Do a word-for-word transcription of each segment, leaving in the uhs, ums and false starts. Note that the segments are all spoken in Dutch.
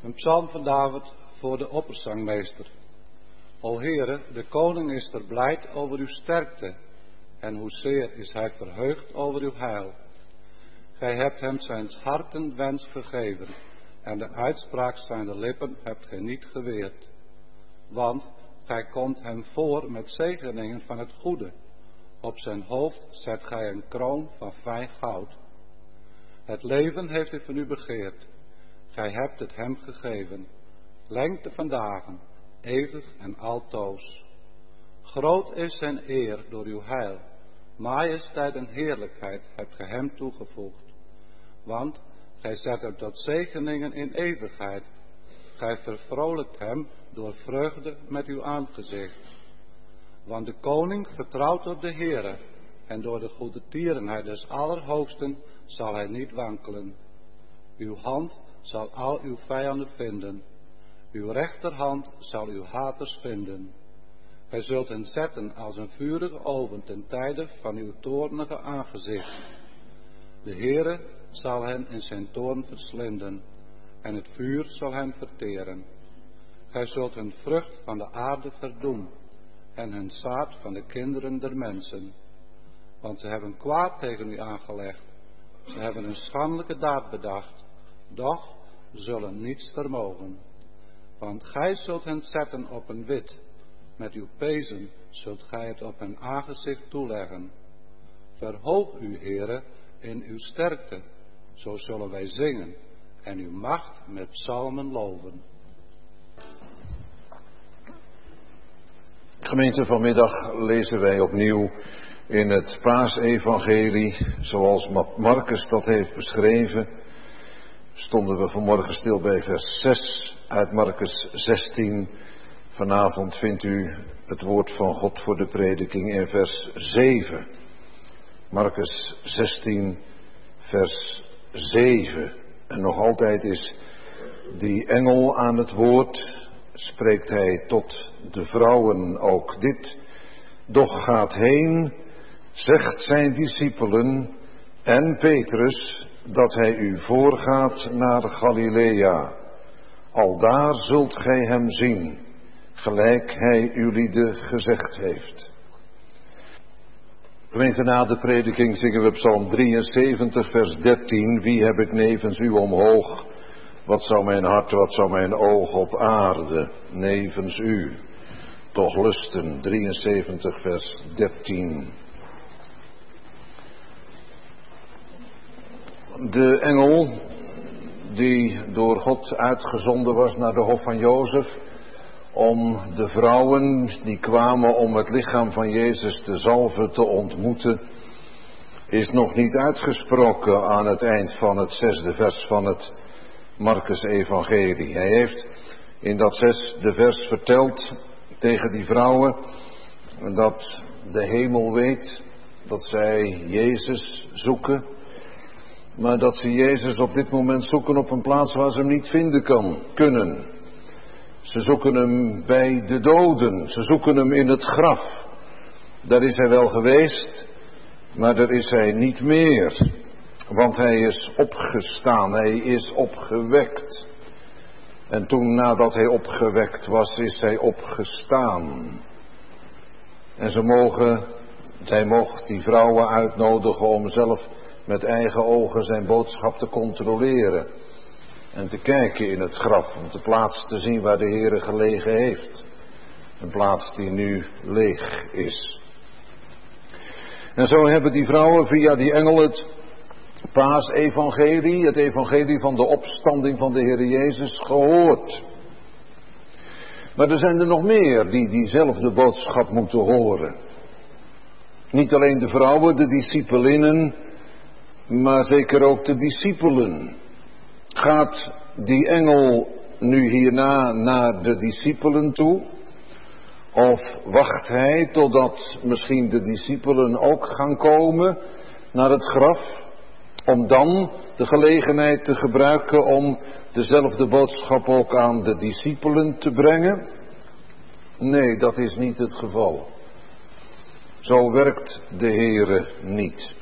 Een psalm van David voor de opperzangmeester. O Heere, de koning is verblijd over uw sterkte, en hoezeer is hij verheugd over uw heil. Gij hebt hem zijn hartenwens gegeven, en de uitspraak zijner lippen hebt gij niet geweerd. Want gij komt hem voor met zegeningen van het goede. Op zijn hoofd zet gij een kroon van fijn goud. Het leven heeft hij van u begeerd. Gij hebt het hem gegeven. Lengte van dagen, eeuwig en altoos. Groot is zijn eer door uw heil. Majesteit en heerlijkheid hebt gij hem toegevoegd. Want gij zet hem tot zegeningen in eeuwigheid. Gij vervrolijkt hem door vreugde met uw aangezicht. Want de koning vertrouwt op de Heere, en door de goede tierenheid des Allerhoogsten zal hij niet wankelen. Uw hand zal al uw vijanden vinden. Uw rechterhand zal uw haters vinden. Gij zult hen zetten als een vurige oven ten tijde van uw toornige aangezicht. De Heere zal hen in zijn toorn verslinden, en het vuur zal hen verteren. Gij zult hun vrucht van de aarde verdoen, en hun zaad van de kinderen der mensen. Want ze hebben kwaad tegen u aangelegd. Ze hebben een schandelijke daad bedacht, doch zullen niets vermogen. Want gij zult hen zetten op een wit, met uw pezen zult gij het op hun aangezicht toeleggen. Verhoog u, Heere, in uw sterkte, zo zullen wij zingen, en uw macht met psalmen loven. Gemeente, vanmiddag lezen wij opnieuw in het Paasevangelie, zoals Marcus dat heeft beschreven. Stonden we vanmorgen stil bij vers zes uit Marcus zestien. Vanavond vindt u het woord van God voor de prediking in vers zeven. Marcus zestien, vers zeven. En nog altijd is die engel aan het woord, spreekt hij tot de vrouwen ook dit. Doch gaat heen, zegt zijn discipelen en Petrus, dat hij u voorgaat naar Galilea. Aldaar zult gij hem zien, gelijk hij ulieden gezegd heeft. Gemeente, na de prediking zingen we Psalm drieënzeventig, vers dertien. Wie heb ik nevens u omhoog? Wat zou mijn hart, wat zou mijn oog op aarde nevens u toch lusten? drieënzeventig, vers dertien. De engel die door God uitgezonden was naar de hof van Jozef, om de vrouwen die kwamen om het lichaam van Jezus te zalven te ontmoeten, is nog niet uitgesproken aan het eind van het zesde vers van het Marcus-evangelie. Hij heeft in dat zesde vers verteld tegen die vrouwen dat de hemel weet dat zij Jezus zoeken, maar dat ze Jezus op dit moment zoeken op een plaats waar ze hem niet vinden kan, kunnen. Ze zoeken hem bij de doden, ze zoeken hem in het graf. Daar is hij wel geweest, maar daar is hij niet meer. Want hij is opgestaan, hij is opgewekt. En toen, nadat hij opgewekt was, is hij opgestaan. En ze mogen, zij mocht die vrouwen uitnodigen om zelf met eigen ogen zijn boodschap te controleren. En te kijken in het graf, om de plaats te zien waar de Heere gelegen heeft. Een plaats die nu leeg is. En zo hebben die vrouwen via die engel het Paasevangelie, het evangelie van de opstanding van de Heere Jezus, gehoord. Maar er zijn er nog meer die diezelfde boodschap moeten horen. Niet alleen de vrouwen, de discipelinnen, maar zeker ook de discipelen. Gaat die engel nu hierna naar de discipelen toe? Of wacht hij totdat misschien de discipelen ook gaan komen naar het graf? Om dan de gelegenheid te gebruiken om dezelfde boodschap ook aan de discipelen te brengen? Nee, dat is niet het geval. Zo werkt de Heere niet.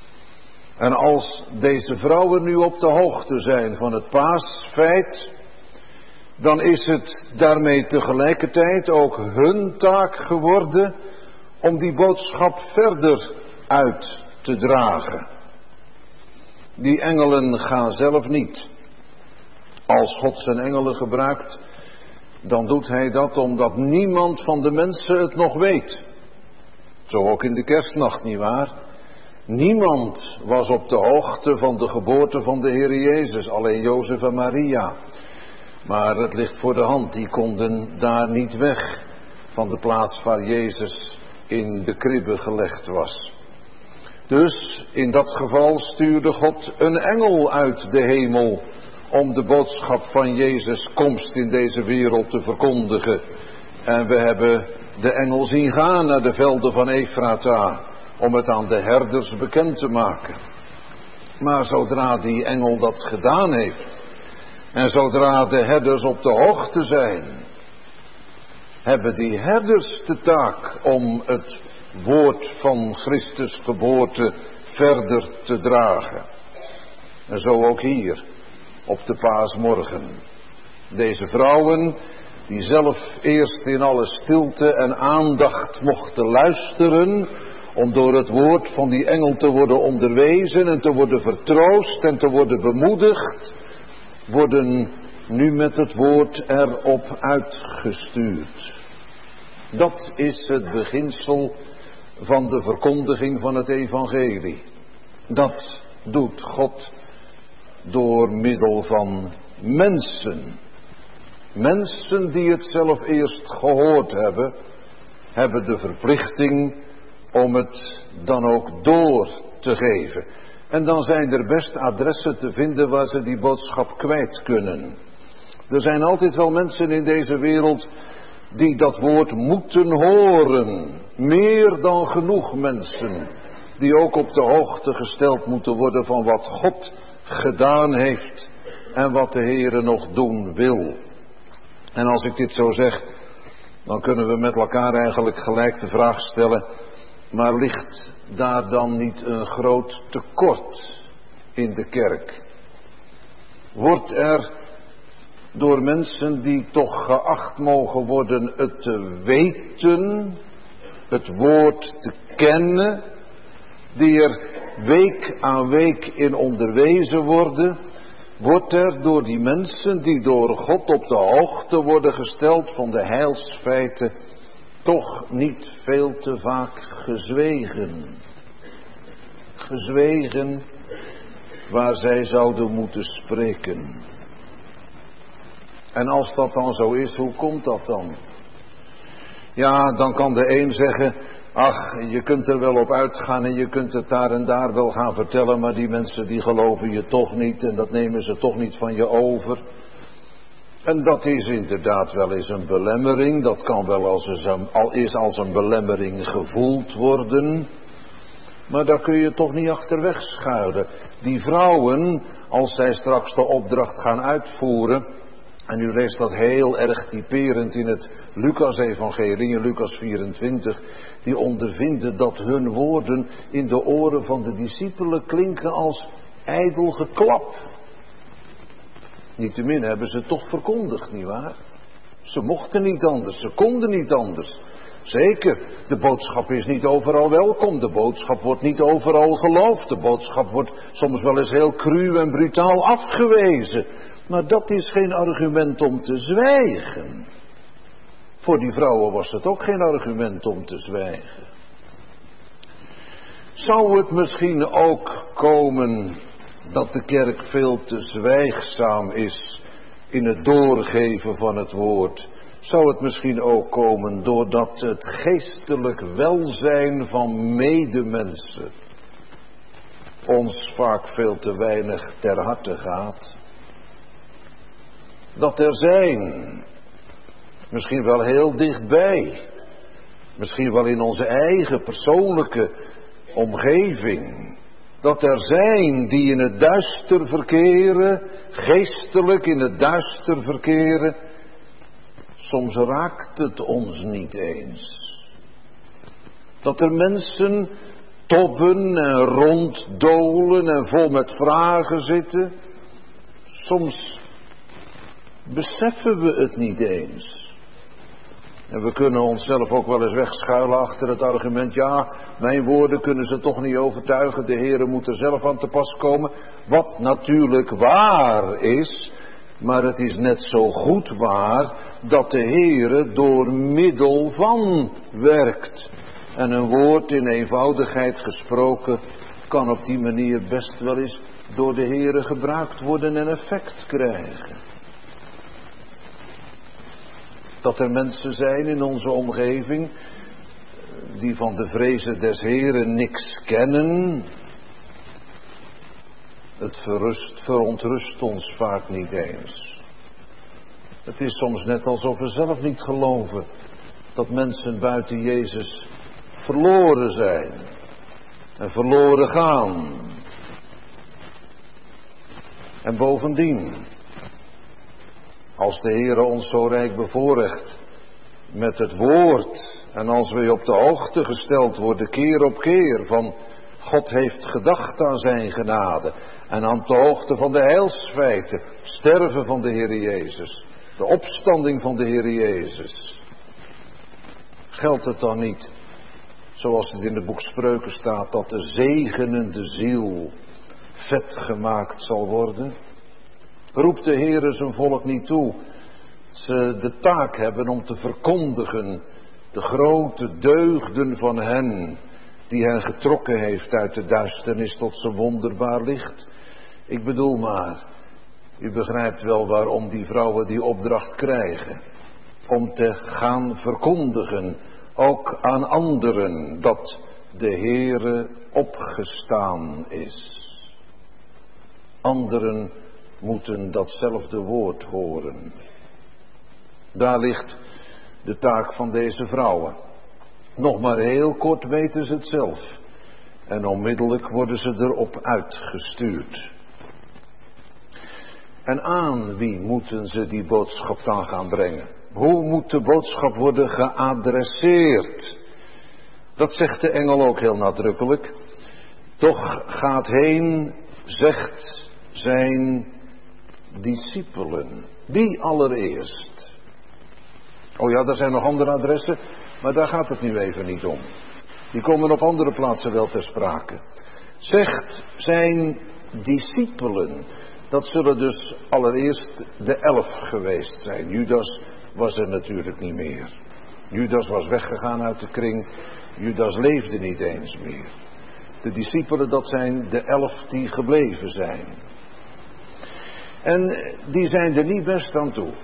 En als deze vrouwen nu op de hoogte zijn van het paasfeit, dan is het daarmee tegelijkertijd ook hun taak geworden om die boodschap verder uit te dragen. Die engelen gaan zelf niet. Als God zijn engelen gebruikt, dan doet hij dat omdat niemand van de mensen het nog weet. Zo ook in de kerstnacht, nietwaar? Niemand was op de hoogte van de geboorte van de Heer Jezus, alleen Jozef en Maria. Maar het ligt voor de hand, die konden daar niet weg van de plaats waar Jezus in de kribbe gelegd was. Dus in dat geval stuurde God een engel uit de hemel om de boodschap van Jezus' komst in deze wereld te verkondigen. En we hebben de engel zien gaan naar de velden van Efrata om het aan de herders bekend te maken. Maar zodra die engel dat gedaan heeft en zodra de herders op de hoogte zijn, hebben die herders de taak om het woord van Christus geboorte verder te dragen. En zo ook hier op de paasmorgen. Deze vrouwen die zelf eerst in alle stilte en aandacht mochten luisteren om door het woord van die engel te worden onderwezen en te worden vertroost en te worden bemoedigd, worden nu met het woord erop uitgestuurd. Dat is het beginsel van de verkondiging van het evangelie. Dat doet God door middel van mensen. Mensen die het zelf eerst gehoord hebben, hebben de verplichting om het dan ook door te geven. En dan zijn er best adressen te vinden waar ze die boodschap kwijt kunnen. Er zijn altijd wel mensen in deze wereld die dat woord moeten horen. Meer dan genoeg mensen die ook op de hoogte gesteld moeten worden van wat God gedaan heeft en wat de Heere nog doen wil. En als ik dit zo zeg, dan kunnen we met elkaar eigenlijk gelijk de vraag stellen, maar ligt daar dan niet een groot tekort in de kerk? Wordt er door mensen die toch geacht mogen worden het te weten, het woord te kennen, die er week aan week in onderwezen worden, wordt er door die mensen die door God op de hoogte worden gesteld van de heilsfeiten toch niet veel te vaak gezwegen. Gezwegen waar zij zouden moeten spreken. En als dat dan zo is, hoe komt dat dan? Ja, dan kan de een zeggen, ach, je kunt er wel op uitgaan en je kunt het daar en daar wel gaan vertellen, maar die mensen die geloven je toch niet en dat nemen ze toch niet van je over. En dat is inderdaad wel eens een belemmering, dat kan wel als een, al is als een belemmering gevoeld worden, maar daar kun je toch niet achterweg schuilen. Die vrouwen, als zij straks de opdracht gaan uitvoeren, en u leest dat heel erg typerend in het Lucas-evangelie, in Lucas vierentwintig, die ondervinden dat hun woorden in de oren van de discipelen klinken als ijdel geklap. Niettemin hebben ze het toch verkondigd, nietwaar? Ze mochten niet anders, ze konden niet anders. Zeker, de boodschap is niet overal welkom, de boodschap wordt niet overal geloofd, de boodschap wordt soms wel eens heel cru en brutaal afgewezen. Maar dat is geen argument om te zwijgen. Voor die vrouwen was het ook geen argument om te zwijgen. Zou het misschien ook komen dat de kerk veel te zwijgzaam is in het doorgeven van het woord? Zou het misschien ook komen doordat het geestelijk welzijn van medemensen ons vaak veel te weinig ter harte gaat? Dat er zijn, misschien wel heel dichtbij, misschien wel in onze eigen persoonlijke omgeving, dat er zijn die in het duister verkeren, geestelijk in het duister verkeren. Soms raakt het ons niet eens. Dat er mensen tobben en ronddolen en vol met vragen zitten. Soms beseffen we het niet eens. En we kunnen onszelf ook wel eens wegschuilen achter het argument, ja, mijn woorden kunnen ze toch niet overtuigen, de Heere moet er zelf aan te pas komen. Wat natuurlijk waar is, maar het is net zo goed waar dat de Heere door middel van werkt. En een woord in eenvoudigheid gesproken kan op die manier best wel eens door de Heere gebruikt worden en effect krijgen. Dat er mensen zijn in onze omgeving die van de vrezen des Heeren niks kennen, het verrust, verontrust ons vaak niet eens. Het is soms net alsof we zelf niet geloven dat mensen buiten Jezus verloren zijn en verloren gaan. En bovendien, als de Heere ons zo rijk bevoorrecht met het woord en als we op de hoogte gesteld worden keer op keer van God heeft gedacht aan zijn genade en aan de hoogte van de heilsfeiten, sterven van de Heere Jezus, de opstanding van de Heere Jezus, geldt het dan niet, zoals het in het boek Spreuken staat, dat de zegenende ziel vet gemaakt zal worden? Roept de Heere zijn volk niet toe ze de taak hebben om te verkondigen de grote deugden van hen die hen getrokken heeft uit de duisternis tot zijn wonderbaar licht? Ik bedoel maar, u begrijpt wel waarom die vrouwen die opdracht krijgen, om te gaan verkondigen, ook aan anderen, dat de Heere opgestaan is. Anderen moeten datzelfde woord horen. Daar ligt de taak van deze vrouwen. Nog maar heel kort weten ze het zelf. En onmiddellijk worden ze erop uitgestuurd. En aan wie moeten ze die boodschap dan gaan brengen? Hoe moet de boodschap worden geadresseerd? Dat zegt de engel ook heel nadrukkelijk. Toch gaat heen, zegt zijn discipelen. Die allereerst. Oh ja, er zijn nog andere adressen, maar daar gaat het nu even niet om. Die komen op andere plaatsen wel ter sprake. Zegt zijn discipelen. Dat zullen dus allereerst de elf geweest zijn. Judas was er natuurlijk niet meer. Judas was weggegaan uit de kring. Judas leefde niet eens meer. De discipelen, dat zijn de elf die gebleven zijn. En die zijn er niet best aan toe.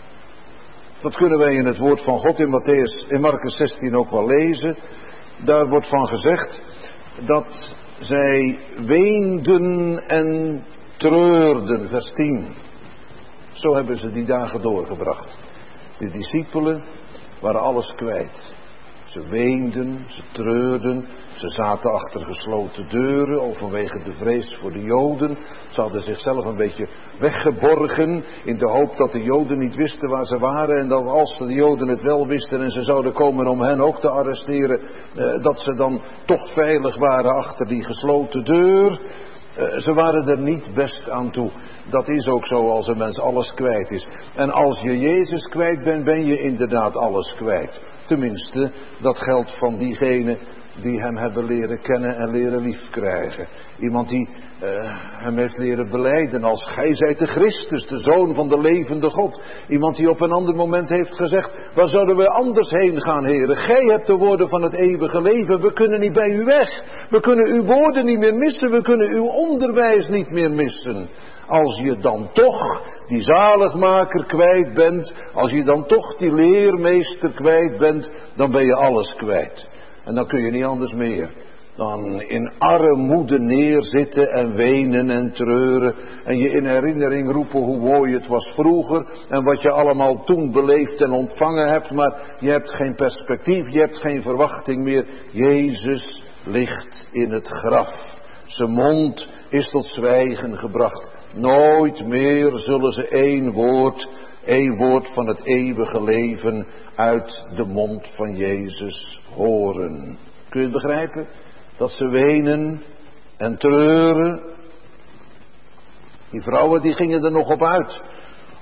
Dat kunnen wij in het woord van God in Matthäus, in Marcus zestien ook wel lezen. Daar wordt van gezegd dat zij weenden en treurden, vers tien. Zo hebben ze die dagen doorgebracht. De discipelen waren alles kwijt. Ze weenden, ze treurden, ze zaten achter gesloten deuren overwege de vrees voor de Joden. Ze hadden zichzelf een beetje weggeborgen in de hoop dat de Joden niet wisten waar ze waren. En dat als de Joden het wel wisten en ze zouden komen om hen ook te arresteren, eh, dat ze dan toch veilig waren achter die gesloten deur. Uh, ze waren er niet best aan toe. Dat is ook zo als een mens alles kwijt is. En als je Jezus kwijt bent, ben je inderdaad alles kwijt. Tenminste, dat geldt van diegenen die hem hebben leren kennen en leren liefkrijgen. Iemand die uh, hem heeft leren belijden als gij zijt de Christus, de Zoon van de levende God. Iemand die op een ander moment heeft gezegd, waar zouden we anders heen gaan, Heere? Gij hebt de woorden van het eeuwige leven, we kunnen niet bij u weg. We kunnen uw woorden niet meer missen, we kunnen uw onderwijs niet meer missen. Als je dan toch die zaligmaker kwijt bent, als je dan toch die leermeester kwijt bent, dan ben je alles kwijt. En dan kun je niet anders meer dan in armoede neerzitten en wenen en treuren. En je in herinnering roepen hoe mooi het was vroeger. En wat je allemaal toen beleefd en ontvangen hebt. Maar je hebt geen perspectief, je hebt geen verwachting meer. Jezus ligt in het graf. Zijn mond is tot zwijgen gebracht. Nooit meer zullen ze één woord, één woord van het eeuwige leven uit de mond van Jezus horen. Kun je het begrijpen? Dat ze wenen en treuren. Die vrouwen die gingen er nog op uit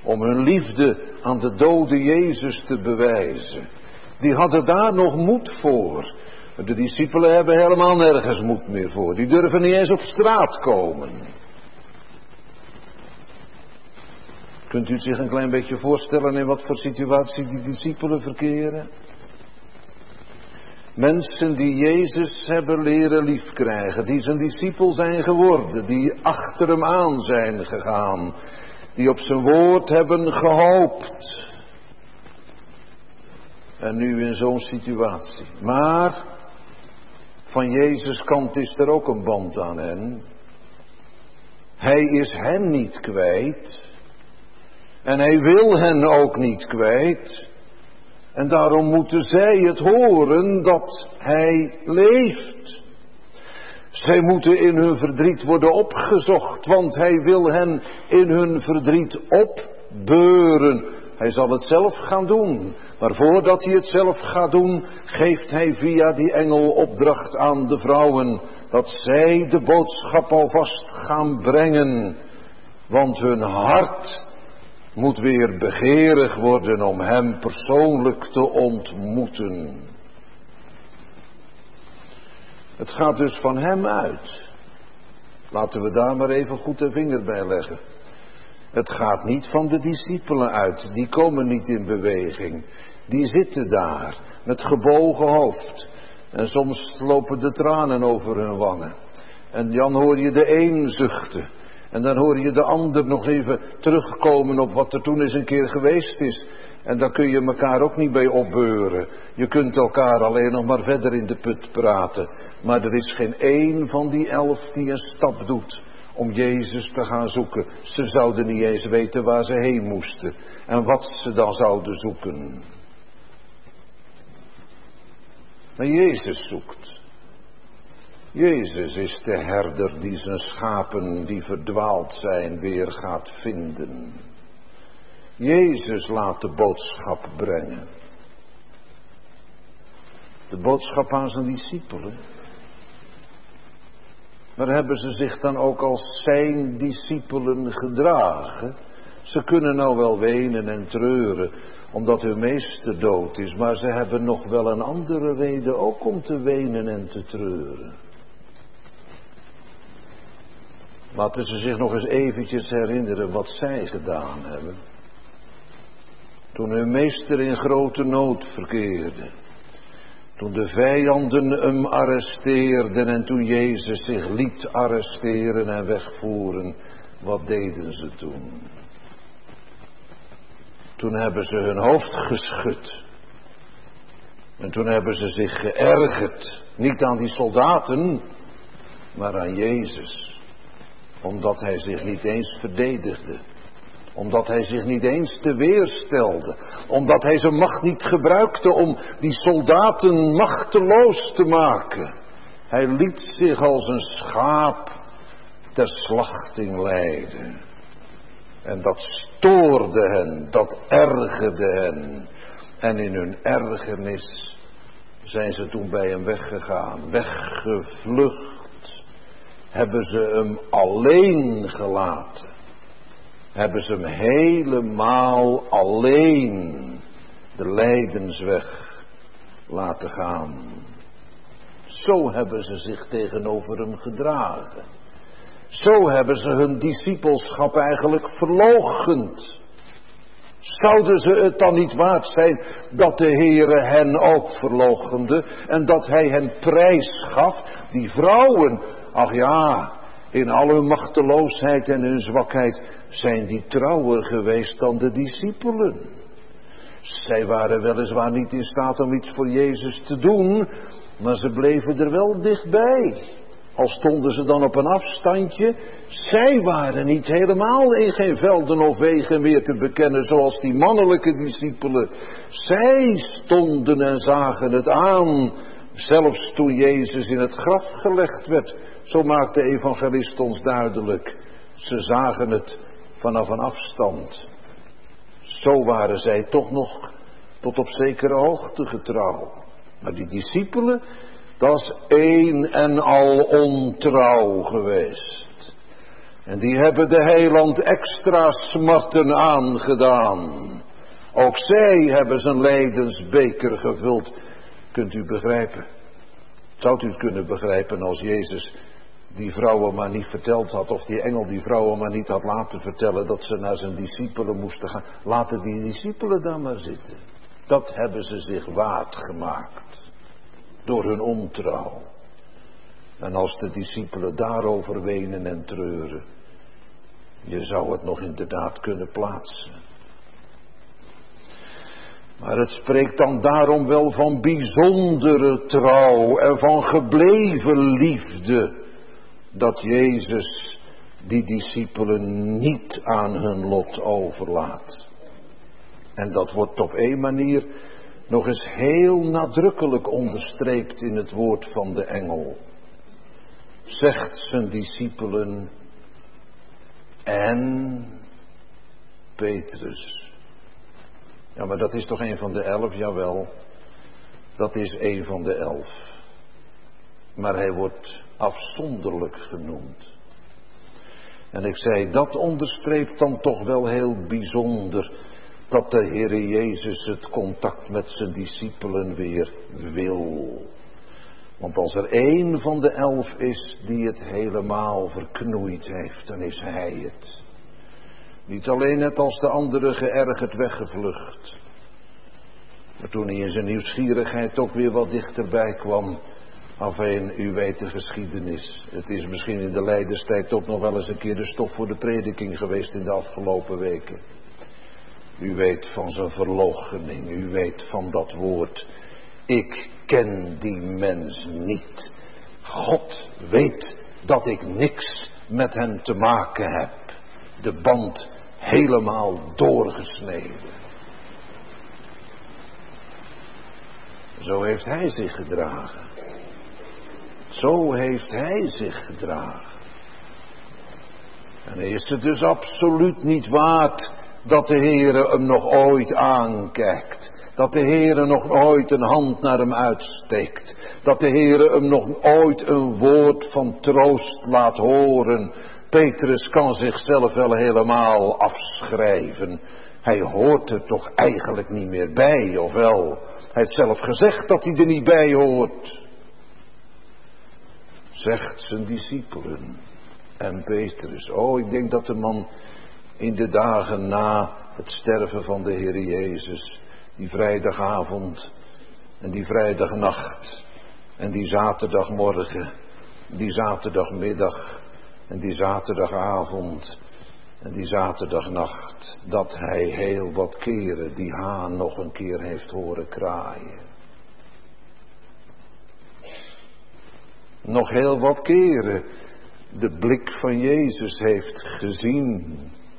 om hun liefde aan de dode Jezus te bewijzen. Die hadden daar nog moed voor. De discipelen hebben helemaal nergens moed meer voor. Die durven niet eens op straat komen. Kunt u het zich een klein beetje voorstellen in wat voor situatie die discipelen verkeren? Mensen die Jezus hebben leren liefkrijgen, die zijn discipel zijn geworden, die achter hem aan zijn gegaan, die op zijn woord hebben gehoopt. En nu in zo'n situatie. Maar van Jezus' kant is er ook een band aan hen. Hij is hen niet kwijt. En hij wil hen ook niet kwijt. En daarom moeten zij het horen dat hij leeft. Zij moeten in hun verdriet worden opgezocht, want hij wil hen in hun verdriet opbeuren. Hij zal het zelf gaan doen. Maar voordat hij het zelf gaat doen, geeft hij via die engel opdracht aan de vrouwen, dat zij de boodschap alvast gaan brengen. Want hun hart moet weer begeerig worden om hem persoonlijk te ontmoeten. Het gaat dus van hem uit. Laten we daar maar even goed de vinger bij leggen. Het gaat niet van de discipelen uit. Die komen niet in beweging. Die zitten daar met gebogen hoofd. En soms lopen de tranen over hun wangen. En dan hoor je de een zuchten. En dan hoor je de ander nog even terugkomen op wat er toen eens een keer geweest is. En daar kun je elkaar ook niet bij opbeuren. Je kunt elkaar alleen nog maar verder in de put praten. Maar er is geen één van die elf die een stap doet om Jezus te gaan zoeken. Ze zouden niet eens weten waar ze heen moesten. En wat ze dan zouden zoeken. Maar Jezus zoekt. Jezus is de herder die zijn schapen die verdwaald zijn weer gaat vinden. Jezus laat de boodschap brengen. De boodschap aan zijn discipelen. Maar hebben ze zich dan ook als zijn discipelen gedragen? Ze kunnen nou wel wenen en treuren omdat hun meester dood is, maar ze hebben nog wel een andere reden ook om te wenen en te treuren. Laten ze zich nog eens eventjes herinneren wat zij gedaan hebben. Toen hun meester in grote nood verkeerde. Toen de vijanden hem arresteerden en toen Jezus zich liet arresteren en wegvoeren. Wat deden ze toen? Toen hebben ze hun hoofd geschud. En toen hebben ze zich geërgerd. Niet aan die soldaten, maar aan Jezus. Omdat hij zich niet eens verdedigde. Omdat hij zich niet eens te weerstelde. Omdat hij zijn macht niet gebruikte om die soldaten machteloos te maken. Hij liet zich als een schaap ter slachting leiden. En dat stoorde hen, dat ergerde hen. En in hun ergernis zijn ze toen bij hem weggegaan, weggevlucht. Hebben ze hem alleen gelaten. Hebben ze hem helemaal alleen de lijdensweg laten gaan. Zo hebben ze zich tegenover hem gedragen. Zo hebben ze hun discipelschap eigenlijk verloochend. Zouden ze het dan niet waard zijn dat de Heere hen ook verloochende en dat hij hen prijs gaf? Die vrouwen, ach ja, in al hun machteloosheid en hun zwakheid zijn die trouwer geweest dan de discipelen. Zij waren weliswaar niet in staat om iets voor Jezus te doen, maar ze bleven er wel dichtbij. Al stonden ze dan op een afstandje, zij waren niet helemaal in geen velden of wegen meer te bekennen zoals die mannelijke discipelen. Zij stonden en zagen het aan, zelfs toen Jezus in het graf gelegd werd. Zo maakt de evangelist ons duidelijk. Ze zagen het vanaf een afstand. Zo waren zij toch nog tot op zekere hoogte getrouw. Maar die discipelen, dat is één en al ontrouw geweest. En die hebben de heiland extra smarten aangedaan. Ook zij hebben zijn lijdensbeker gevuld. Kunt u begrijpen? Zou u het kunnen begrijpen als Jezus die vrouwen maar niet verteld had, of die engel die vrouwen maar niet had laten vertellen dat ze naar zijn discipelen moesten gaan? Laten die discipelen daar maar zitten. Dat hebben ze zich waard gemaakt. Door hun ontrouw. En als de discipelen daarover wenen en treuren, je zou het nog inderdaad kunnen plaatsen. Maar het spreekt dan daarom wel van bijzondere trouw en van gebleven liefde, dat Jezus die discipelen niet aan hun lot overlaat. En dat wordt op één manier nog eens heel nadrukkelijk onderstreept in het woord van de engel. Zegt zijn discipelen en Petrus. Ja, maar dat is toch een van de elf? Jawel, dat is een van de elf. Maar hij wordt afzonderlijk genoemd. En ik zei, dat onderstreept dan toch wel heel bijzonder dat de Heere Jezus het contact met zijn discipelen weer wil. Want als er één van de elf is die het helemaal verknoeid heeft, dan is hij het. Niet alleen net als de anderen geërgerd weggevlucht. Maar toen hij in zijn nieuwsgierigheid ook weer wat dichterbij kwam. Afijn, u weet de geschiedenis. Het is misschien in de lijdenstijd ook nog wel eens een keer de stof voor de prediking geweest in de afgelopen weken. U weet van zijn verloochening. U weet van dat woord. Ik ken die mens niet. God weet dat ik niks met hem te maken heb. De band helemaal doorgesneden. Zo heeft hij zich gedragen. Zo heeft hij zich gedragen. En hij is het dus absoluut niet waard dat de Heere hem nog ooit aankijkt. Dat de Heere nog ooit een hand naar hem uitsteekt. Dat de Heere hem nog ooit een woord van troost laat horen. Petrus kan zichzelf wel helemaal afschrijven. Hij hoort er toch eigenlijk niet meer bij, of wel? Hij heeft zelf gezegd dat hij er niet bij hoort. Zegt zijn discipelen en Petrus. Oh, ik denk dat de man in de dagen na het sterven van de Heer Jezus, die vrijdagavond en die vrijdagnacht en die zaterdagmorgen, die zaterdagmiddag en die zaterdagavond en die zaterdagnacht, dat hij heel wat keren die haan nog een keer heeft horen kraaien. Nog heel wat keren de blik van Jezus heeft gezien.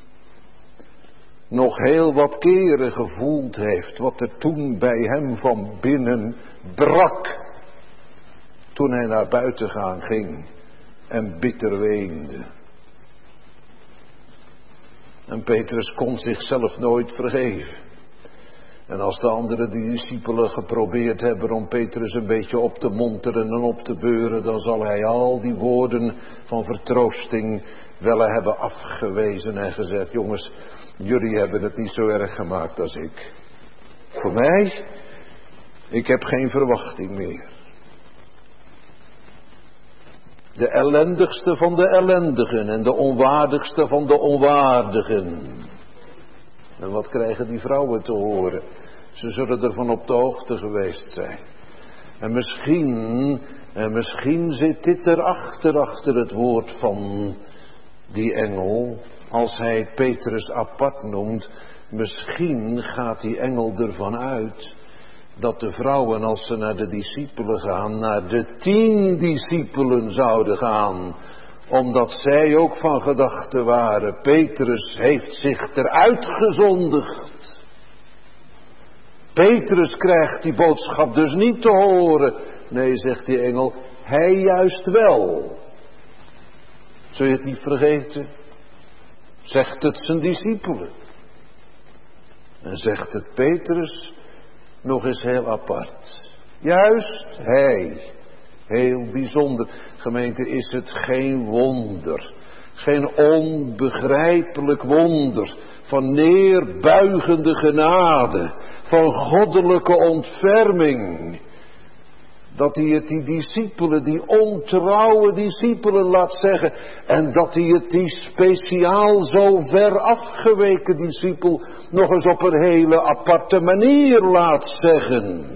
Nog heel wat keren gevoeld heeft wat er toen bij hem van binnen brak. Toen hij naar buiten gaan ging en bitter weende. En Petrus kon zichzelf nooit vergeven. En als de andere die discipelen geprobeerd hebben om Petrus een beetje op te monteren en op te beuren, dan zal hij al die woorden van vertroosting wel hebben afgewezen en gezegd: jongens, jullie hebben het niet zo erg gemaakt als ik. Voor mij, ik heb geen verwachting meer. De ellendigste van de ellendigen en de onwaardigste van de onwaardigen. En wat krijgen die vrouwen te horen? Ze zullen ervan op de hoogte geweest zijn. En misschien, en misschien zit dit erachter, achter het woord van die engel. Als hij Petrus apart noemt, misschien gaat die engel ervan uit dat de vrouwen, als ze naar de discipelen gaan, naar de tien discipelen zouden gaan. Omdat zij ook van gedachte waren, Petrus heeft zich eruit gezondigd. Petrus krijgt die boodschap dus niet te horen. Nee, zegt die engel, hij juist wel. Zul je het niet vergeten? Zegt het zijn discipelen. En zegt het Petrus nog eens heel apart. Juist hij. Heel bijzonder. Gemeente, is het geen wonder Geen onbegrijpelijk wonder van neerbuigende genade, van goddelijke ontferming. Dat hij het die discipelen, die ontrouwe discipelen laat zeggen. En dat hij het die speciaal zo ver afgeweken discipel nog eens op een hele aparte manier laat zeggen.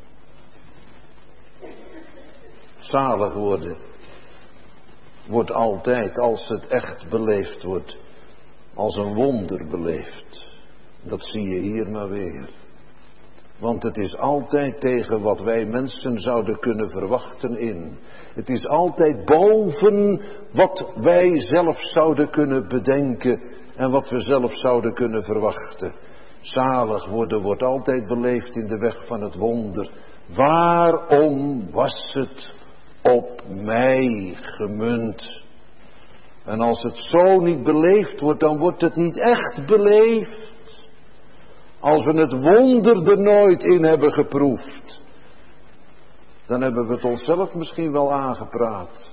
Zalig worden wordt altijd, als het echt beleefd wordt, als een wonder beleefd. Dat zie je hier maar weer. Want het is altijd tegen wat wij mensen zouden kunnen verwachten in. Het is altijd boven wat wij zelf zouden kunnen bedenken en wat we zelf zouden kunnen verwachten. Zalig worden wordt altijd beleefd in de weg van het wonder. Waarom was het op mij gemunt? En als het zo niet beleefd wordt, dan wordt het niet echt beleefd. Als we het wonder er nooit in hebben geproefd, dan hebben we het onszelf misschien wel aangepraat.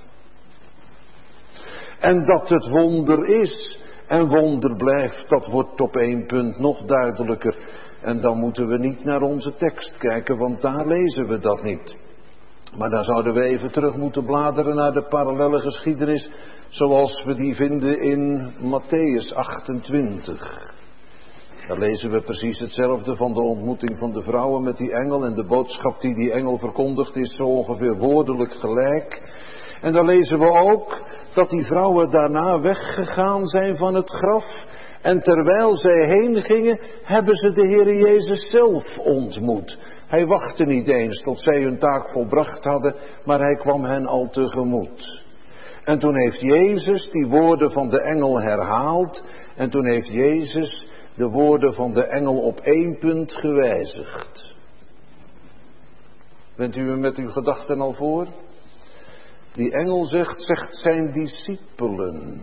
En dat het wonder is en wonder blijft, dat wordt op één punt nog duidelijker. En dan moeten we niet naar onze tekst kijken, want daar lezen we dat niet. Maar dan zouden we even terug moeten bladeren naar de parallelle geschiedenis, zoals we die vinden in Mattheüs achtentwintig. Daar lezen we precies hetzelfde van de ontmoeting van de vrouwen met die engel. En de boodschap die die engel verkondigt is zo ongeveer woordelijk gelijk. En dan lezen we ook dat die vrouwen daarna weggegaan zijn van het graf. En terwijl zij heen gingen, hebben ze de Heere Jezus zelf ontmoet. Hij wachtte niet eens tot zij hun taak volbracht hadden, maar hij kwam hen al tegemoet. En toen heeft Jezus die woorden van de engel herhaald. En toen heeft Jezus de woorden van de engel op één punt gewijzigd. Bent u er met uw gedachten al voor? Die engel zegt, zegt zijn discipelen.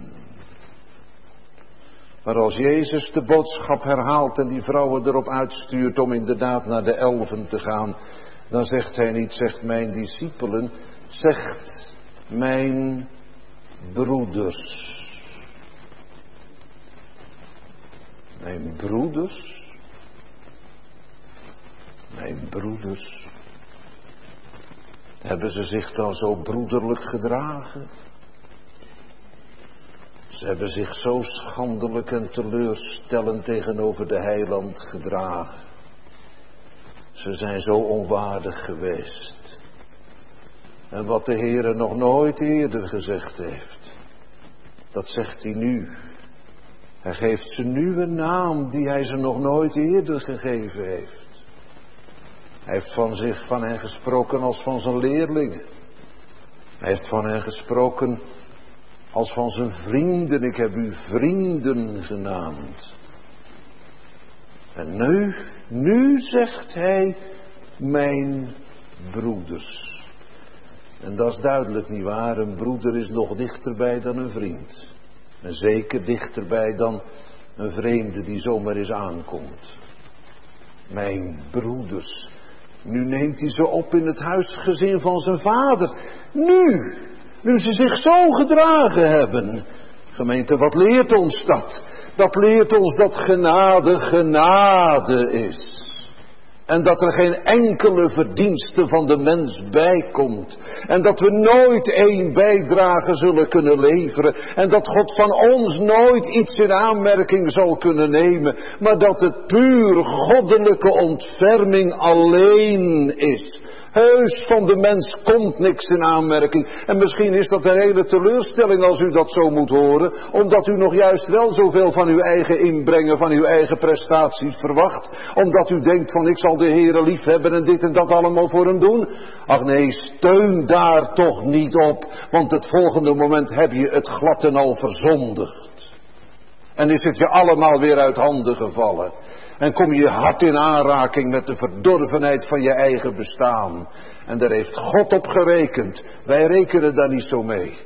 Maar als Jezus de boodschap herhaalt en die vrouwen erop uitstuurt om inderdaad naar de elfen te gaan, dan zegt hij niet, zegt mijn discipelen, zegt mijn broeders. Mijn broeders, mijn broeders, hebben ze zich dan zo broederlijk gedragen? Ze hebben zich zo schandelijk en teleurstellend tegenover de heiland gedragen. Ze zijn zo onwaardig geweest. En wat de Heere nog nooit eerder gezegd heeft, dat zegt hij nu. Hij geeft ze nu een naam die hij ze nog nooit eerder gegeven heeft. Hij heeft van zich, van hen gesproken als van zijn leerlingen. Hij heeft van hen gesproken als van zijn vrienden. Ik heb u vrienden genaamd. En nu, nu zegt hij, mijn broeders. En dat is duidelijk niet waar. Een broeder is nog dichterbij dan een vriend. En zeker dichterbij dan een vreemde die zomaar eens aankomt. Mijn broeders. Nu neemt hij ze op in het huisgezin van zijn vader. Nu, nu ze zich zo gedragen hebben. Gemeente, wat leert ons dat? Dat leert ons dat genade genade is. En dat er geen enkele verdienste van de mens bij komt. En dat we nooit één bijdrage zullen kunnen leveren. En dat God van ons nooit iets in aanmerking zal kunnen nemen. Maar dat het puur goddelijke ontferming alleen is. Heus, van de mens komt niks in aanmerking. En misschien is dat een hele teleurstelling als u dat zo moet horen. Omdat u nog juist wel zoveel van uw eigen inbrengen, van uw eigen prestaties verwacht. Omdat u denkt van ik zal de Heere lief hebben en dit en dat allemaal voor hem doen. Ach nee, steun daar toch niet op. Want het volgende moment heb je het glad en al verzondigd. En is het je allemaal weer uit handen gevallen. En kom je hard in aanraking met de verdorvenheid van je eigen bestaan. En daar heeft God op gerekend. Wij rekenen daar niet zo mee.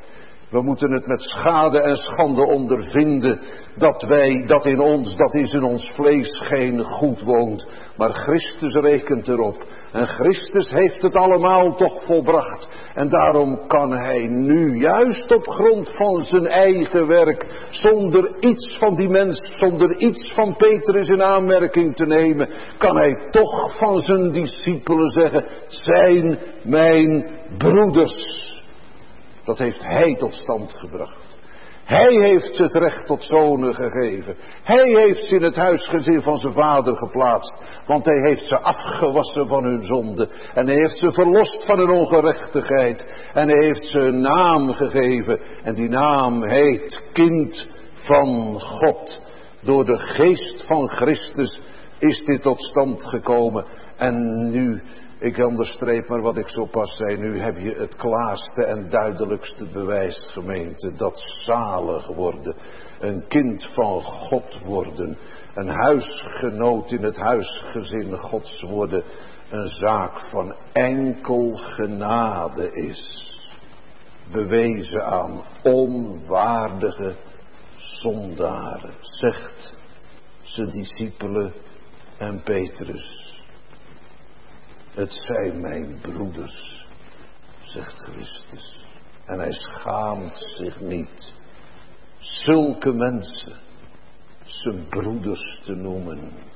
We moeten het met schade en schande ondervinden dat wij, dat in ons, dat is in ons vlees geen goed woont. Maar Christus rekent erop. En Christus heeft het allemaal toch volbracht. En daarom kan hij nu, juist op grond van zijn eigen werk, zonder iets van die mens, zonder iets van Petrus in aanmerking te nemen, kan hij toch van zijn discipelen zeggen, zijn mijn broeders. Dat heeft hij tot stand gebracht. Hij heeft ze het recht tot zonen gegeven. Hij heeft ze in het huisgezin van zijn vader geplaatst. Want hij heeft ze afgewassen van hun zonde. En hij heeft ze verlost van hun ongerechtigheid. En hij heeft ze een naam gegeven. En die naam heet kind van God. Door de geest van Christus is dit tot stand gekomen. En nu, ik onderstreep maar wat ik zo pas zei, nu heb je het klaarste en duidelijkste bewijs, gemeente, dat zalig worden, een kind van God worden, een huisgenoot in het huisgezin Gods worden, een zaak van enkel genade is, bewezen aan onwaardige zondaren, zegt zijn discipelen en Petrus. Het zijn mijn broeders, zegt Christus. En hij schaamt zich niet zulke mensen zijn broeders te noemen.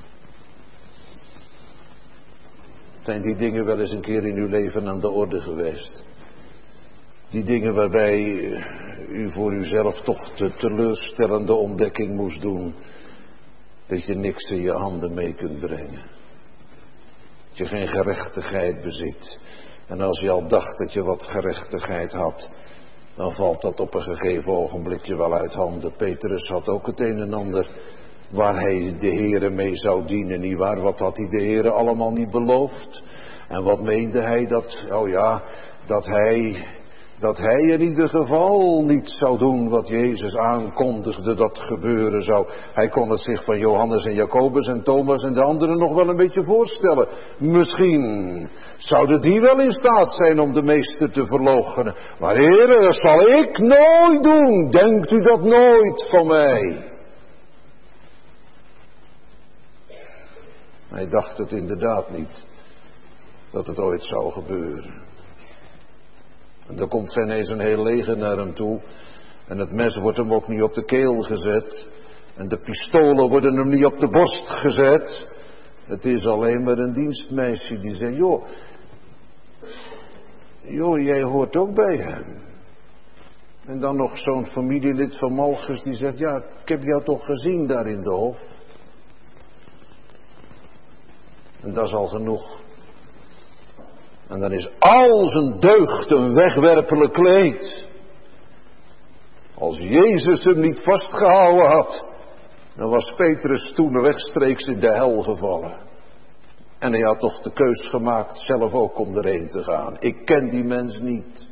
Zijn die dingen wel eens een keer in uw leven aan de orde geweest? Die dingen waarbij u voor uzelf toch de teleurstellende ontdekking moest doen, dat je niks in je handen mee kunt brengen. Dat je geen gerechtigheid bezit. En als je al dacht dat je wat gerechtigheid had, dan valt dat op een gegeven ogenblikje wel uit handen. Petrus had ook het een en ander waar hij de Heere mee zou dienen, nietwaar? Wat had hij de Heere allemaal niet beloofd? En wat meende hij dat, oh ja, dat hij, dat hij in ieder geval niet zou doen wat Jezus aankondigde dat gebeuren zou. Hij kon het zich van Johannes en Jacobus en Thomas en de anderen nog wel een beetje voorstellen. Misschien zouden die wel in staat zijn om de meester te verloochenen. Maar Heere, dat zal ik nooit doen. Denkt u dat nooit van mij? Hij dacht het inderdaad niet, dat het ooit zou gebeuren. En dan komt ineens een heel leger naar hem toe. En het mes wordt hem ook niet op de keel gezet. En de pistolen worden hem niet op de borst gezet. Het is alleen maar een dienstmeisje die zegt, joh, joh, jij hoort ook bij hem. En dan nog zo'n familielid van Malchus die zegt, ja, ik heb jou toch gezien daar in de hof. En dat is al genoeg. En dan is al zijn deugd een wegwerpelijk kleed. Als Jezus hem niet vastgehouden had, dan was Petrus toen rechtstreeks in de hel gevallen. En hij had toch de keus gemaakt zelf ook om erheen te gaan. Ik ken die mens niet.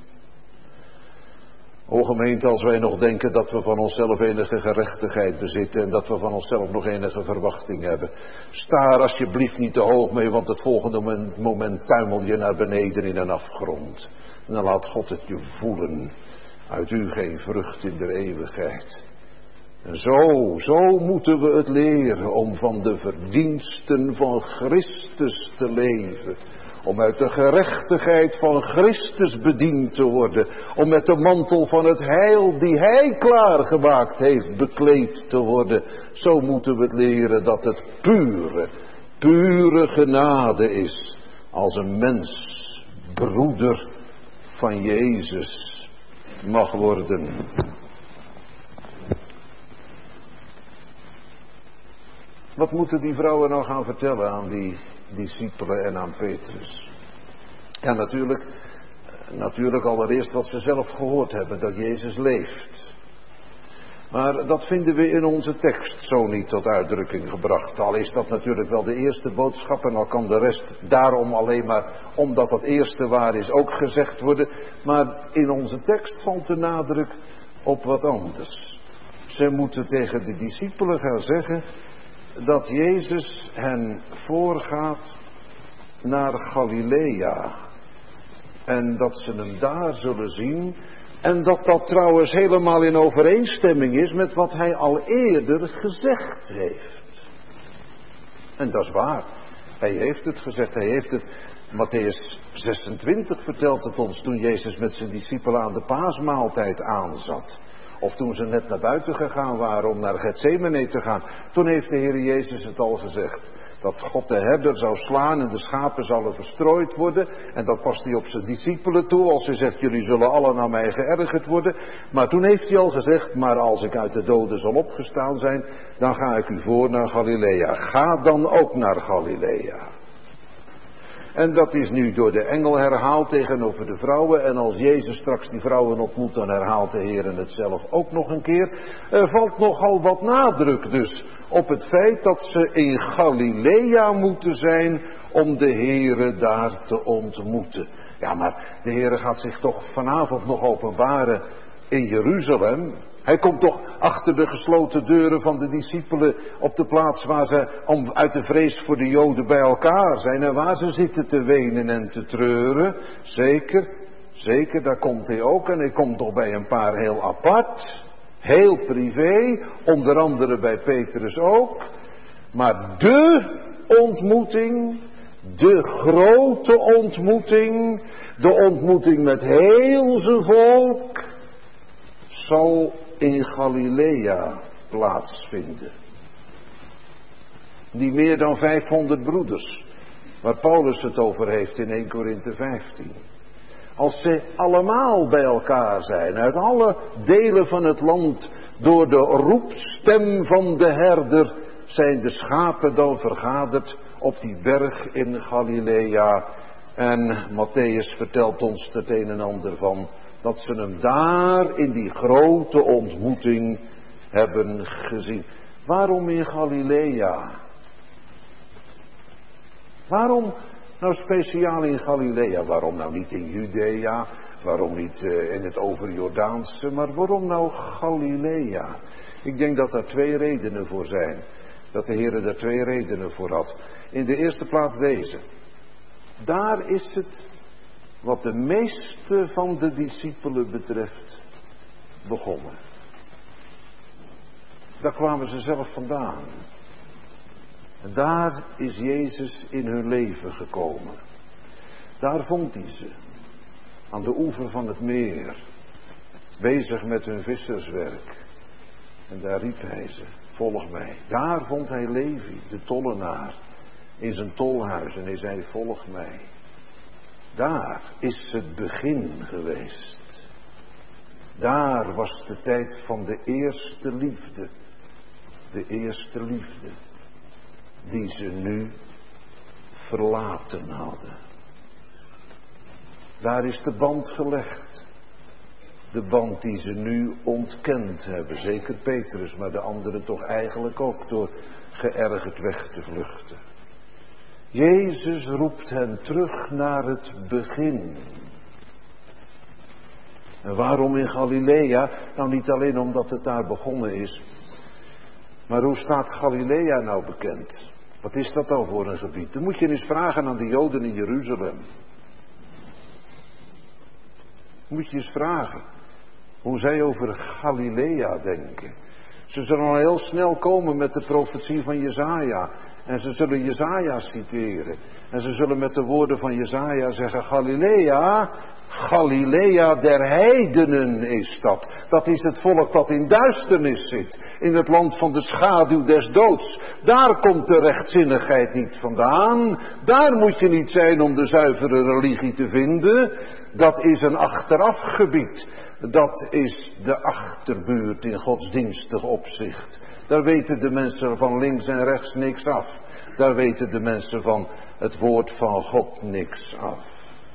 O gemeente, als wij nog denken dat we van onszelf enige gerechtigheid bezitten en dat we van onszelf nog enige verwachting hebben, sta er alsjeblieft niet te hoog mee, want het volgende moment, moment tuimel je naar beneden in een afgrond. En dan laat God het je voelen. Uit u geen vrucht in de eeuwigheid. En zo, zo moeten we het leren om van de verdiensten van Christus te leven. Om uit de gerechtigheid van Christus bediend te worden. Om met de mantel van het heil die Hij klaargemaakt heeft bekleed te worden. Zo moeten we het leren dat het pure, pure genade is. Als een mens broeder van Jezus mag worden. Wat moeten die vrouwen nou gaan vertellen aan die discipelen en aan Petrus? Ja, natuurlijk, natuurlijk allereerst wat ze zelf gehoord hebben, dat Jezus leeft. Maar dat vinden we in onze tekst zo niet tot uitdrukking gebracht. Al is dat natuurlijk wel de eerste boodschap en al kan de rest daarom alleen maar, omdat dat eerste waar is, ook gezegd worden. Maar in onze tekst valt de nadruk op wat anders. Ze moeten tegen de discipelen gaan zeggen dat Jezus hen voorgaat naar Galilea. En dat ze hem daar zullen zien En dat dat trouwens helemaal in overeenstemming is met wat hij al eerder gezegd heeft. En dat is waar. Hij heeft het gezegd, hij heeft het. Mattheüs zesentwintig vertelt het ons toen Jezus met zijn discipelen aan de paasmaaltijd aanzat. Of toen ze net naar buiten gegaan waren om naar Getsemane te gaan. Toen heeft de Heer Jezus het al gezegd. Dat God de herder zou slaan en de schapen zouden verstrooid worden. En dat past hij op zijn discipelen toe. Als hij zegt, jullie zullen allen naar mij geërgerd worden. Maar toen heeft hij al gezegd, maar als ik uit de doden zal opgestaan zijn, dan ga ik u voor naar Galilea. Ga dan ook naar Galilea. En dat is nu door de engel herhaald tegenover de vrouwen. En als Jezus straks die vrouwen ontmoet, dan herhaalt de Heer het zelf ook nog een keer. Er valt nogal wat nadruk dus op het feit dat ze in Galilea moeten zijn om de Heere daar te ontmoeten. Ja, maar de Heere gaat zich toch vanavond nog openbaren in Jeruzalem. Hij komt toch achter de gesloten deuren van de discipelen op de plaats waar ze om, uit de vrees voor de Joden bij elkaar zijn en waar ze zitten te wenen en te treuren. Zeker, zeker, daar komt hij ook en hij komt toch bij een paar heel apart, heel privé, onder andere bij Petrus ook. Maar de ontmoeting, de grote ontmoeting, de ontmoeting met heel zijn volk, zal in Galilea plaatsvinden. Die meer dan vijfhonderd broeders, waar Paulus het over heeft in eerste Korinthe vijftien. Als ze allemaal bij elkaar zijn, uit alle delen van het land, door de roepstem van de herder, zijn de schapen dan vergaderd op die berg in Galilea. En Mattheüs vertelt ons het een en ander van, dat ze hem daar in die grote ontmoeting hebben gezien. Waarom in Galilea? Waarom nou speciaal in Galilea? Waarom nou niet in Judea? Waarom niet uh, in het overjordaanse? Maar waarom nou Galilea? Ik denk dat daar twee redenen voor zijn. Dat de Heer daar twee redenen voor had. In de eerste plaats deze. Daar is het, wat de meeste van de discipelen betreft, begonnen. Daar kwamen ze zelf vandaan. En daar is Jezus in hun leven gekomen. Daar vond hij ze. Aan de oever van het meer. Bezig met hun visserswerk. En daar riep hij ze, volg mij. Daar vond hij Levi, de tollenaar, in zijn tolhuis. En hij zei, volg mij. Daar is het begin geweest. Daar was de tijd van de eerste liefde. De eerste liefde. Die ze nu verlaten hadden. Daar is de band gelegd. De band die ze nu ontkend hebben. Zeker Petrus, maar de anderen toch eigenlijk ook door geërgerd weg te vluchten. Jezus roept hen terug naar het begin. En waarom in Galilea? Nou, niet alleen omdat het daar begonnen is. Maar hoe staat Galilea nou bekend? Wat is dat nou voor een gebied? Dan moet je eens vragen aan de Joden in Jeruzalem. Moet je eens vragen hoe zij over Galilea denken. Ze zullen al heel snel komen met de profetie van Jesaja. En ze zullen Jesaja citeren. En ze zullen met de woorden van Jesaja zeggen, Galilea, Galilea der heidenen is dat. Dat is het volk dat in duisternis zit. In het land van de schaduw des doods. Daar komt de rechtzinnigheid niet vandaan. Daar moet je niet zijn om de zuivere religie te vinden. Dat is een achterafgebied. Dat is de achterbuurt in godsdienstig opzicht. Daar weten de mensen van links en rechts niks af. Daar weten de mensen van het woord van God niks af.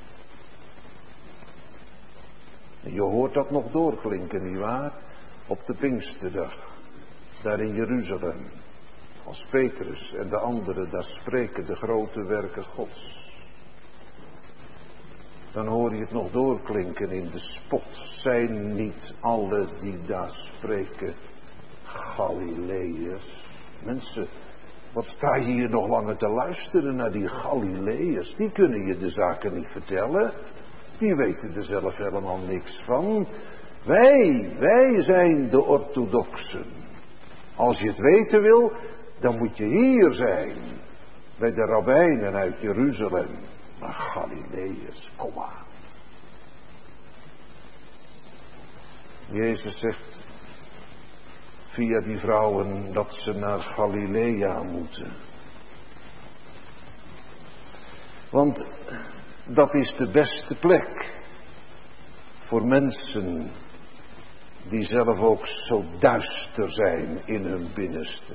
En je hoort dat nog doorklinken, nietwaar? Op de Pinksterdag, daar in Jeruzalem. Als Petrus en de anderen daar spreken de grote werken Gods. Dan hoor je het nog doorklinken in de spot. Zijn niet alle die daar spreken Galileërs? Mensen, wat sta je hier nog langer te luisteren naar die Galileërs? Die kunnen je de zaken niet vertellen. Die weten er zelf helemaal niks van. Wij, wij zijn de orthodoxen. Als je het weten wil, dan moet je hier zijn. Bij de rabbijnen uit Jeruzalem. Maar Galileërs, kom maar. Jezus zegt via die vrouwen dat ze naar Galilea moeten. Want dat is de beste plek voor mensen die zelf ook zo duister zijn in hun binnenste.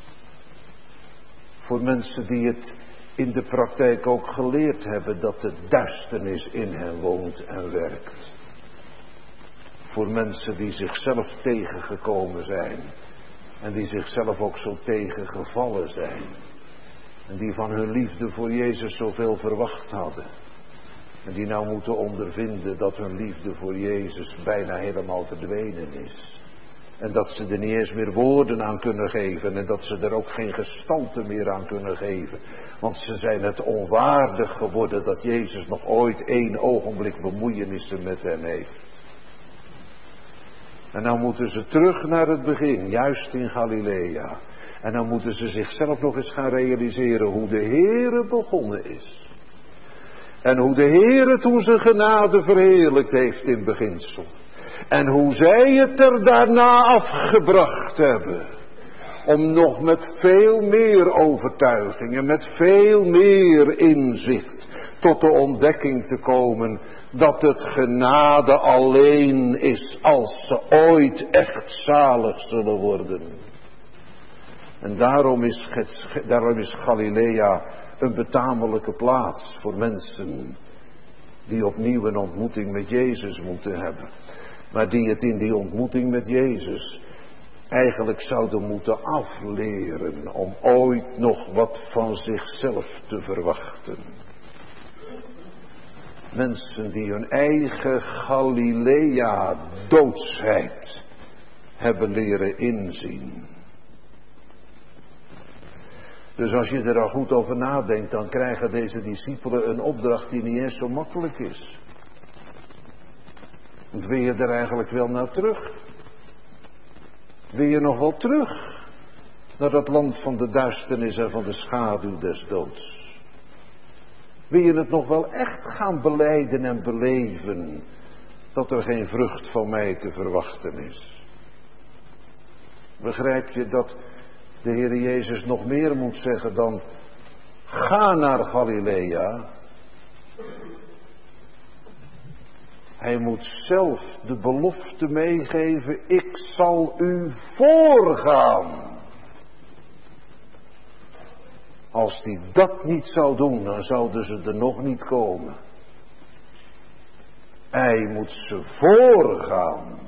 Voor mensen die het in de praktijk ook geleerd hebben dat de duisternis in hen woont en werkt. Voor mensen die zichzelf tegengekomen zijn en die zichzelf ook zo tegengevallen zijn. En die van hun liefde voor Jezus zoveel verwacht hadden. En die nou moeten ondervinden dat hun liefde voor Jezus bijna helemaal verdwenen is. En dat ze er niet eens meer woorden aan kunnen geven. En dat ze er ook geen gestalte meer aan kunnen geven. Want ze zijn het onwaardig geworden dat Jezus nog ooit één ogenblik bemoeienissen met hen heeft. En nou moeten ze terug naar het begin, juist in Galilea. En dan moeten ze zichzelf nog eens gaan realiseren hoe de Heere begonnen is. En hoe de Heere toen zijn genade verheerlijkt heeft in beginsel. En hoe zij het er daarna afgebracht hebben. Om nog met veel meer overtuiging en met veel meer inzicht tot de ontdekking te komen dat het genade alleen is als ze ooit echt zalig zullen worden. En daarom is, het, daarom is Galilea een betamelijke plaats voor mensen die opnieuw een ontmoeting met Jezus moeten hebben. Maar die het in die ontmoeting met Jezus eigenlijk zouden moeten afleren om ooit nog wat van zichzelf te verwachten. Mensen die hun eigen Galilea doodsheid hebben leren inzien. Dus als je er al goed over nadenkt, dan krijgen deze discipelen een opdracht die niet eens zo makkelijk is. Want wil je er eigenlijk wel naar terug? Wil je nog wel terug naar dat land van de duisternis en van de schaduw des doods? Wil je het nog wel echt gaan belijden en beleven dat er geen vrucht van mij te verwachten is? Begrijp je dat de Heer Jezus nog meer moet zeggen dan: ga naar Galilea? Hij moet zelf de belofte meegeven: ik zal u voorgaan. Als hij dat niet zou doen, dan zouden ze er nog niet komen. Hij moet ze voorgaan.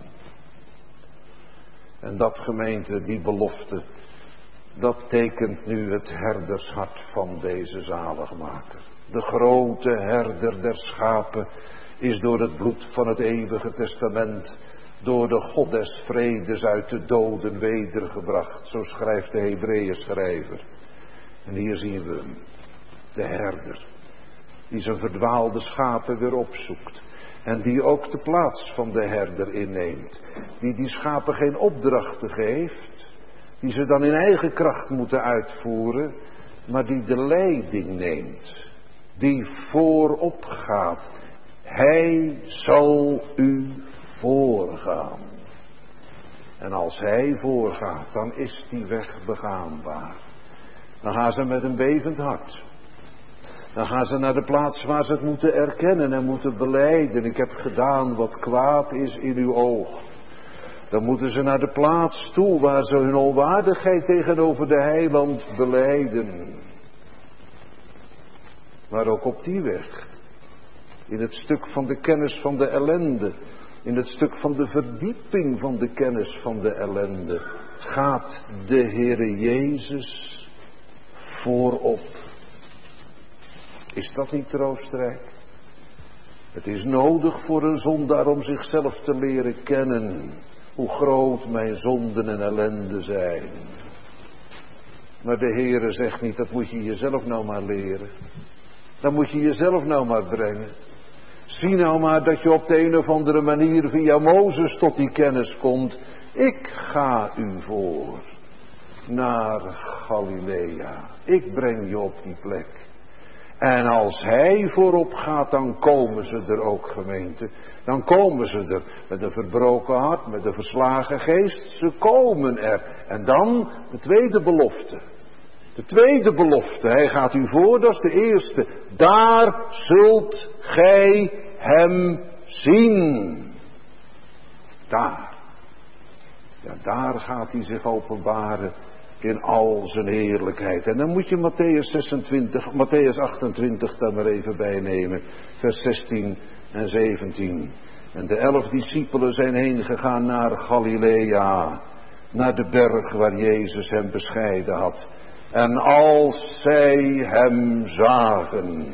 En dat, gemeente, die belofte, dat tekent nu het herdershart van deze zaligmaker. De grote herder der schapen is door het bloed van het eeuwige testament, door de God des vredes uit de doden wedergebracht. Zo schrijft de Hebreeën schrijver. En hier zien we hem, de herder, die zijn verdwaalde schapen weer opzoekt. En die ook de plaats van de herder inneemt. Die die schapen geen opdrachten geeft, die ze dan in eigen kracht moeten uitvoeren, maar die de leiding neemt. Die voorop gaat. Hij zal u voorgaan. En als hij voorgaat, dan is die weg begaanbaar. Dan gaan ze met een bevend hart. Dan gaan ze naar de plaats waar ze het moeten erkennen en moeten belijden. Ik heb gedaan wat kwaad is in uw oog. Dan moeten ze naar de plaats toe waar ze hun onwaardigheid tegenover de heiland belijden. Maar ook op die weg, in het stuk van de kennis van de ellende, in het stuk van de verdieping van de kennis van de ellende, gaat de Heere Jezus voorop. Is dat niet troostrijk? Het is nodig voor een zondaar om zichzelf te leren kennen, hoe groot mijn zonden en ellende zijn. Maar de Heere zegt niet, dat moet je jezelf nou maar leren. Dat moet je jezelf nou maar brengen. Zie nou maar dat je op de een of andere manier via Mozes tot die kennis komt. Ik ga u voor naar Galilea. Ik breng je op die plek. En als hij voorop gaat, dan komen ze er ook, gemeente. Dan komen ze er met een verbroken hart, met een verslagen geest. Ze komen er. En dan de tweede belofte. De tweede belofte. Hij gaat u voor, dat is de eerste. Daar zult gij hem zien. Daar. Ja, daar gaat hij zich openbaren in al zijn heerlijkheid. En dan moet je Matthäus zesentwintig, Matthäus achtentwintig daar maar even bij nemen. Vers zestien en zeventien. En de elf discipelen zijn heen gegaan naar Galilea. Naar de berg waar Jezus hem bescheiden had. En als zij hem zagen,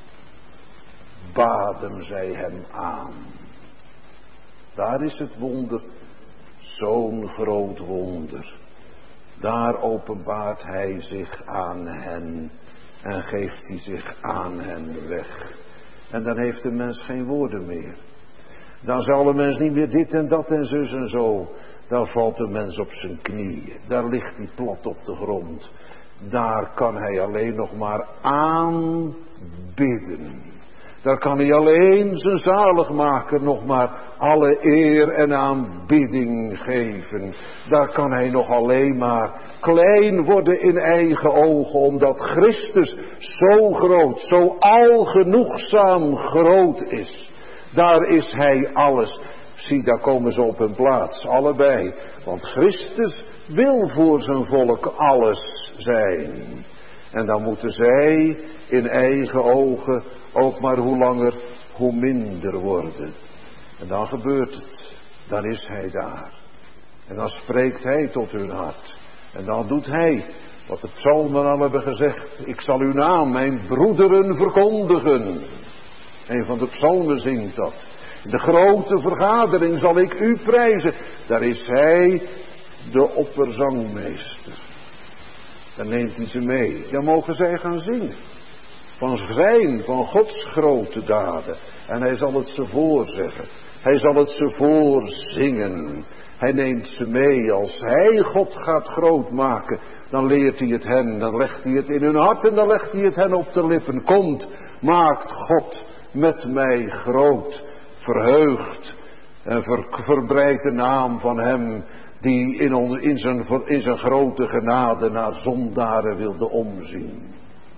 baden zij hem aan. Daar is het wonder, zo'n groot wonder. Daar openbaart hij zich aan hen en geeft hij zich aan hen weg. En dan heeft de mens geen woorden meer. Dan zal de mens niet meer dit en dat en zus en zo. Dan valt de mens op zijn knieën. Daar ligt hij plat op de grond. Daar kan hij alleen nog maar aanbidden. Daar kan hij alleen zijn zaligmaker nog maar alle eer en aanbidding geven. Daar kan hij nog alleen maar klein worden in eigen ogen, omdat Christus zo groot, zo algenoegzaam groot is. Daar is hij alles. Zie, daar komen ze op hun plaats, allebei. Want Christus wil voor zijn volk alles zijn. En dan moeten zij in eigen ogen ook maar hoe langer, hoe minder worden. En dan gebeurt het. Dan is hij daar. En dan spreekt hij tot hun hart. En dan doet hij wat de psalmen al hebben gezegd. Ik zal uw naam, mijn broederen, verkondigen. Een van de psalmen zingt dat. In de grote vergadering zal ik u prijzen. Daar is hij de opperzangmeester. Dan neemt hij ze mee. Dan mogen zij gaan zingen. Van zijn, van Gods grote daden. En hij zal het ze voorzeggen. Hij zal het ze voorzingen. Hij neemt ze mee. Als hij God gaat groot maken, dan leert hij het hen. Dan legt hij het in hun hart en dan legt hij het hen op de lippen. Komt, maakt God met mij groot. Verheugd en ver, verbreidt de naam van hem die in, on, in, zijn, in zijn grote genade naar zondaren wilde omzien.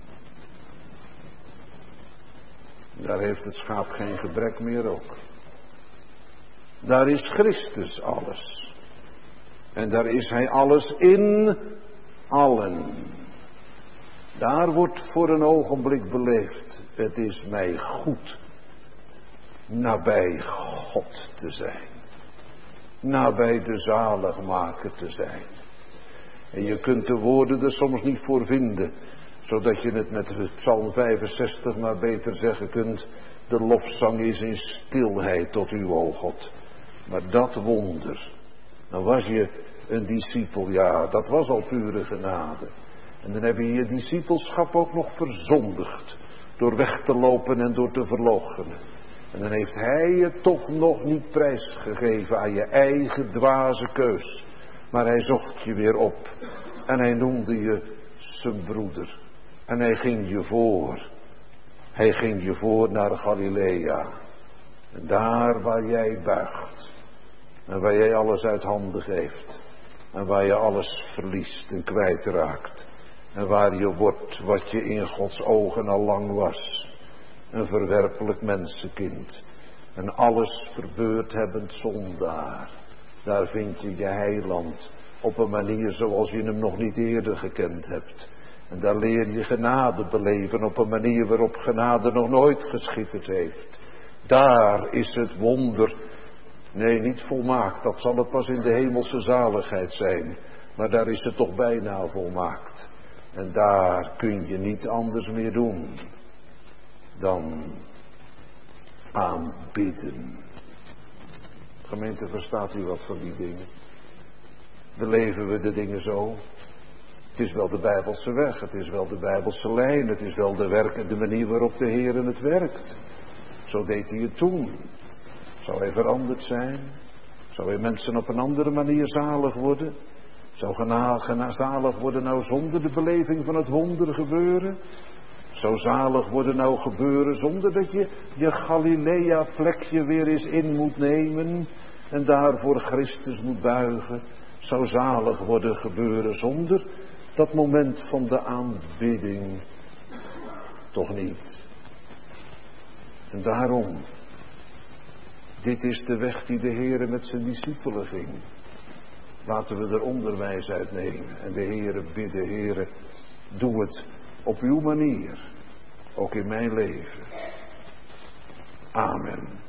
Daar heeft het schaap geen gebrek meer ook. Daar is Christus alles. En daar is hij alles in allen. Daar wordt voor een ogenblik beleefd. Het is mij goed nabij God te zijn. Nabij de zaligmaker te zijn. En je kunt de woorden er soms niet voor vinden. Zodat je het met Psalm vijfenzestig maar beter zeggen kunt. De lofzang is in stilheid tot u, o God. Maar dat wonder. Dan was je een discipel, ja, dat was al pure genade. En dan heb je je discipelschap ook nog verzondigd. Door weg te lopen en door te verloochenen. En dan heeft hij je toch nog niet prijsgegeven aan je eigen dwaze keus. Maar hij zocht je weer op. En hij noemde je zijn broeder. En hij ging je voor. Hij ging je voor naar Galilea. En daar waar jij buigt. En waar jij alles uit handen geeft. En waar je alles verliest en kwijtraakt. En waar je wordt wat je in Gods ogen al lang was. Een verwerpelijk mensenkind. En alles verbeurd hebbend zondaar. Daar vind je je heiland. Op een manier zoals je hem nog niet eerder gekend hebt. En daar leer je genade beleven op een manier waarop genade nog nooit geschitterd heeft. Daar is het wonder. Nee, niet volmaakt. Dat zal het pas in de hemelse zaligheid zijn. Maar daar is het toch bijna volmaakt. En daar kun je niet anders meer doen dan aanbidden. Gemeente, verstaat u wat van die dingen? Beleven we de dingen zo? Het is wel de Bijbelse weg, het is wel de Bijbelse lijn, het is wel de, werk, de manier waarop de Heer het werkt. Zo deed hij het toen. Zou hij veranderd zijn? Zou hij mensen op een andere manier zalig worden? Zou gena zalig worden nou zonder de beleving van het wonder gebeuren? Zou zalig worden nou gebeuren zonder dat je je Galilea plekje weer eens in moet nemen en daarvoor Christus moet buigen? Zou zalig worden gebeuren zonder dat moment van de aanbidding? Toch niet. En daarom, dit is de weg die de Heere met zijn discipelen ging. Laten we er onderwijs uit nemen en de Heere bidden, Heere, doe het op uw manier, ook in mijn leven. Amen.